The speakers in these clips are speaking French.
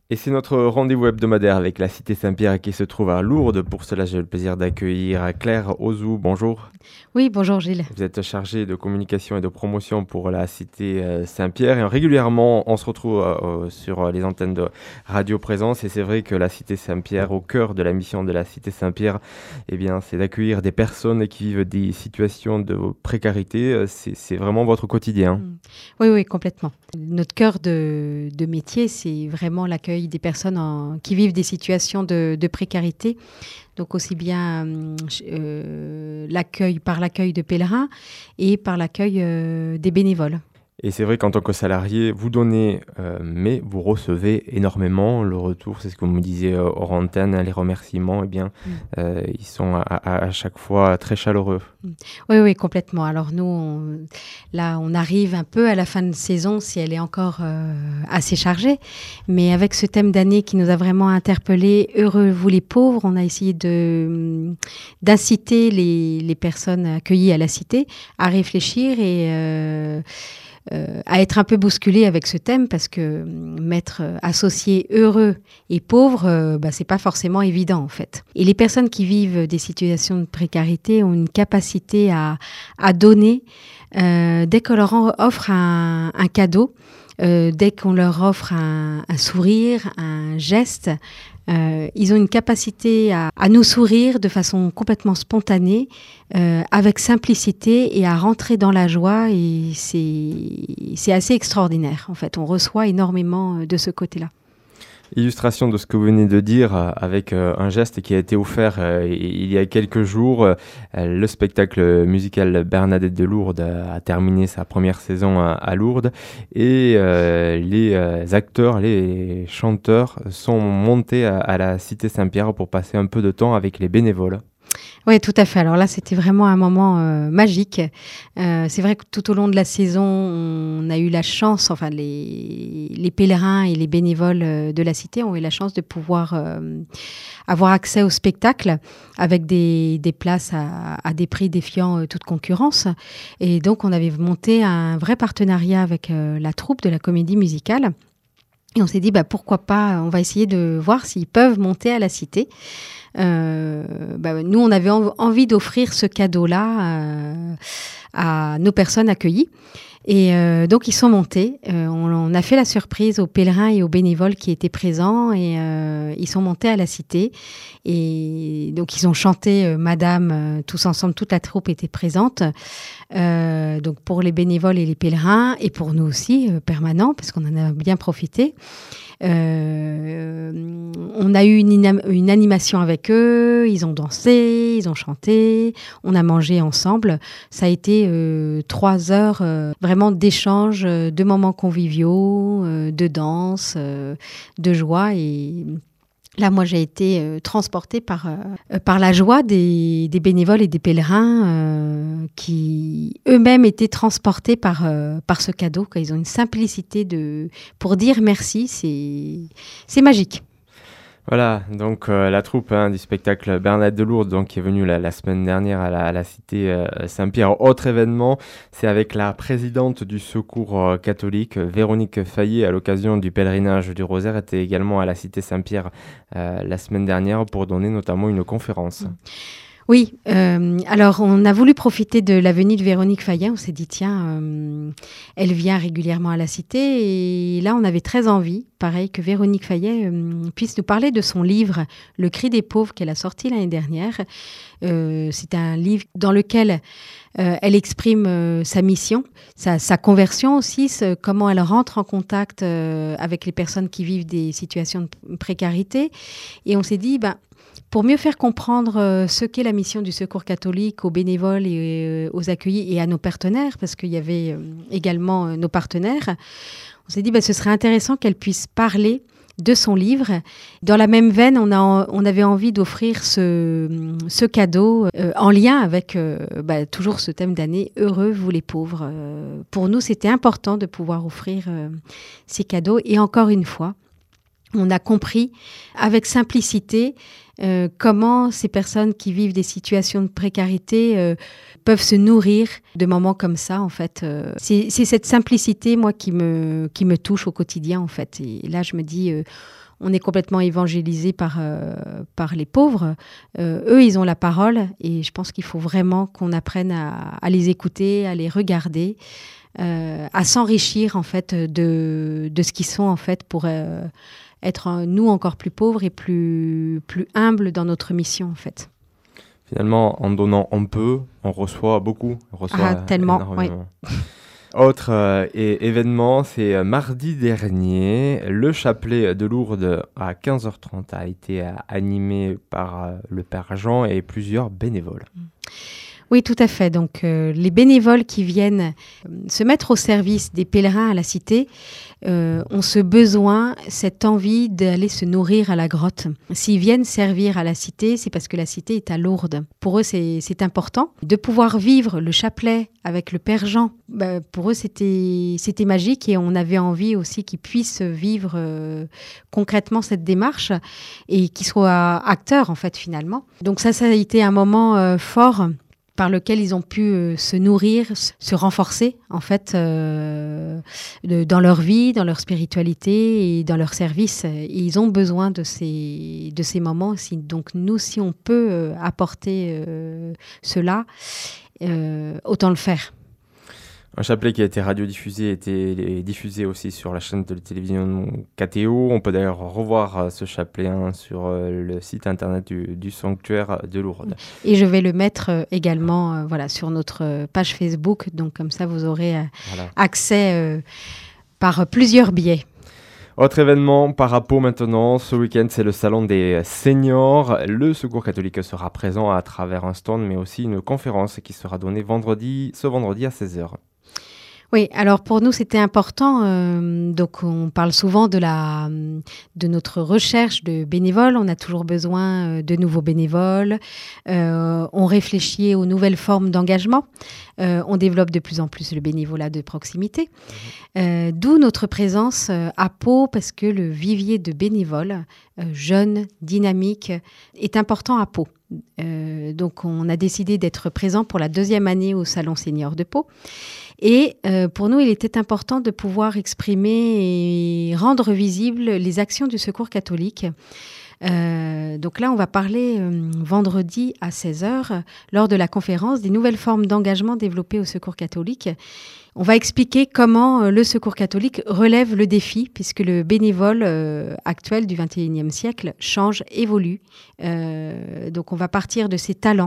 Et c'est notre rendez-vous hebdomadaire avec la Cité Saint-Pierre qui se trouve à Lourdes. Pour cela, j'ai le plaisir d'accueillir Claire Ozou. Bonjour. Oui, bonjour Gilles. Vous êtes chargée de communication et de promotion pour la Cité Saint-Pierre. Et régulièrement, on se retrouve sur les antennes de Radio Présence. Et c'est vrai que la Cité Saint-Pierre, au cœur de la mission de la Cité Saint-Pierre, eh bien, c'est d'accueillir des personnes qui vivent des situations de précarité. C'est vraiment votre quotidien. Oui, oui, complètement. Notre cœur de métier, c'est vraiment l'accueil des personnes qui vivent des situations de précarité. Donc aussi bien l'accueil de pèlerins et par l'accueil des bénévoles. Et c'est vrai qu'en tant que salarié, vous donnez, mais vous recevez énormément. Le retour, c'est ce que vous me disiez hors antenne, les remerciements, eh bien, ils sont à chaque fois très chaleureux. Oui, oui, complètement. Alors nous, on arrive un peu à la fin de saison, si elle est encore assez chargée. Mais avec ce thème d'année qui nous a vraiment interpellés, Heureux vous les pauvres, on a essayé d'inciter les personnes accueillies à la cité à réfléchir et à être un peu bousculé avec ce thème parce que associer heureux et pauvre, c'est pas forcément évident en fait. Et les personnes qui vivent des situations de précarité ont une capacité à donner dès qu'on leur offre un cadeau. Dès qu'on leur offre un sourire, un geste, ils ont une capacité à nous sourire de façon complètement spontanée, avec simplicité et à rentrer dans la joie. Et c'est assez extraordinaire, en fait. On reçoit énormément de ce côté-là. Illustration de ce que vous venez de dire avec un geste qui a été offert il y a quelques jours. Le spectacle musical Bernadette de Lourdes a terminé sa première saison à Lourdes et les acteurs, les chanteurs sont montés à la Cité Saint-Pierre pour passer un peu de temps avec les bénévoles. Oui, tout à fait. Alors là, c'était vraiment un moment magique. C'est vrai que tout au long de la saison, on a eu la chance, enfin les pèlerins et les bénévoles de la cité ont eu la chance de pouvoir avoir accès au spectacle avec des places à des prix défiant toute concurrence. Et donc, on avait monté un vrai partenariat avec la troupe de la comédie musicale. Et on s'est dit, pourquoi pas, on va essayer de voir s'ils peuvent monter à la cité. Nous, on avait envie d'offrir ce cadeau-là à nos personnes accueillies. Et donc, ils sont montés. On a fait la surprise aux pèlerins et aux bénévoles qui étaient présents. Et ils sont montés à la cité. Et donc, ils ont chanté Madame, tous ensemble, toute la troupe était présente. Donc, pour les bénévoles et les pèlerins, et pour nous aussi, permanents, parce qu'on en a bien profité. On a eu une animation avec eux, ils ont dansé, ils ont chanté, on a mangé ensemble. Ça a été 3 heures vraiment d'échanges, de moments conviviaux, de danse, de joie. Et là, moi, j'ai été transportée par la joie des bénévoles et des pèlerins qui eux-mêmes étaient transportés par ce cadeau. Ils ont une simplicité pour dire merci, c'est magique. Voilà, donc la troupe du spectacle Bernadette de Lourdes, donc, qui est venue la semaine dernière à la Cité Saint-Pierre. Autre événement, c'est avec la présidente du Secours catholique, Véronique Fayet, à l'occasion du pèlerinage du Rosaire, était également à la Cité Saint-Pierre la semaine dernière pour donner notamment une conférence. Oui, alors on a voulu profiter de la venue de Véronique Fayet. On s'est dit, tiens, elle vient régulièrement à la cité. Et là, on avait très envie, pareil, que Véronique Fayet puisse nous parler de son livre « Le cri des pauvres » qu'elle a sorti l'année dernière. C'est un livre dans lequel elle exprime sa mission, sa conversion aussi, comment elle rentre en contact avec les personnes qui vivent des situations de précarité. Et on s'est dit, pour mieux faire comprendre ce qu'est la mission du Secours catholique aux bénévoles et aux accueillis et à nos partenaires, parce qu'il y avait également nos partenaires, on s'est dit ce serait intéressant qu'elle puisse parler de son livre. Dans la même veine, on avait envie d'offrir ce cadeau en lien avec toujours ce thème d'année, Heureux vous les pauvres. Pour nous, c'était important de pouvoir offrir ces cadeaux. Et encore une fois, on a compris avec simplicité comment ces personnes qui vivent des situations de précarité peuvent se nourrir de moments comme ça, en fait. C'est cette simplicité, moi, qui me touche au quotidien, en fait. Et là, je me dis, on est complètement évangélisé par les pauvres. Eux, ils ont la parole et je pense qu'il faut vraiment qu'on apprenne à les écouter, à les regarder, à s'enrichir en fait de ce qu'ils sont en fait pour être nous encore plus pauvres et plus humbles dans notre mission en fait. Finalement, en donnant un peu, on reçoit beaucoup. On reçoit tellement, énormément. Oui. Autre événement, c'est mardi dernier, le chapelet de Lourdes à 15h30 a été animé par le Père Jean et plusieurs bénévoles. Oui, tout à fait. Donc, les bénévoles qui viennent se mettre au service des pèlerins à la cité ont ce besoin, cette envie d'aller se nourrir à la grotte. S'ils viennent servir à la cité, c'est parce que la cité est à Lourdes. Pour eux, c'est important. De pouvoir vivre le chapelet avec le Père Jean, pour eux, c'était magique et on avait envie aussi qu'ils puissent vivre concrètement cette démarche et qu'ils soient acteurs, en fait, finalement. Donc ça a été un moment fort par lequel ils ont pu se nourrir, se renforcer en fait dans leur vie, dans leur spiritualité et dans leur service. Et ils ont besoin de ces moments. Donc nous, si on peut apporter cela, autant le faire. Un chapelet qui a été radiodiffusé était diffusé aussi sur la chaîne de télévision KTO. On peut d'ailleurs revoir ce chapelet sur le site internet du sanctuaire de Lourdes. Et je vais le mettre également sur notre page Facebook. Donc comme ça, vous aurez accès par plusieurs biais. Autre événement par Pau maintenant, ce week-end c'est le salon des seniors. Le Secours catholique sera présent à travers un stand mais aussi une conférence qui sera donnée ce vendredi à 16h. Oui, alors pour nous, c'était important. Donc, on parle souvent de notre recherche de bénévoles. On a toujours besoin de nouveaux bénévoles. On réfléchit aux nouvelles formes d'engagement. On développe de plus en plus le bénévolat de proximité. D'où notre présence à Pau, parce que le vivier de bénévoles, jeunes, dynamiques, est important à Pau. Donc, on a décidé d'être présent pour la 2e année au Salon Senior de Pau. Et pour nous, il était important de pouvoir exprimer et rendre visibles les actions du Secours catholique. Donc là, on va parler vendredi à 16h, lors de la conférence des nouvelles formes d'engagement développées au Secours catholique. On va expliquer comment le Secours catholique relève le défi, puisque le bénévole actuel du XXIe siècle change, évolue. Donc on va partir de ses talents.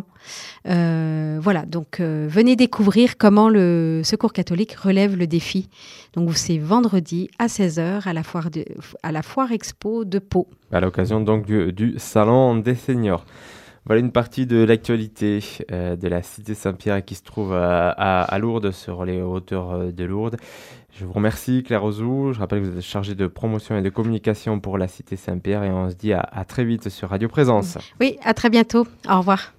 Donc venez découvrir comment le Secours catholique relève le défi. Donc c'est vendredi à 16h à la Foire Expo de Pau. À l'occasion donc du Salon des seniors. Voilà une partie de l'actualité de la cité Saint-Pierre qui se trouve à Lourdes, sur les hauteurs de Lourdes. Je vous remercie Claire Ozou. Je rappelle que vous êtes chargée de promotion et de communication pour la cité Saint-Pierre et on se dit à très vite sur Radio Présence. Oui, à très bientôt. Au revoir.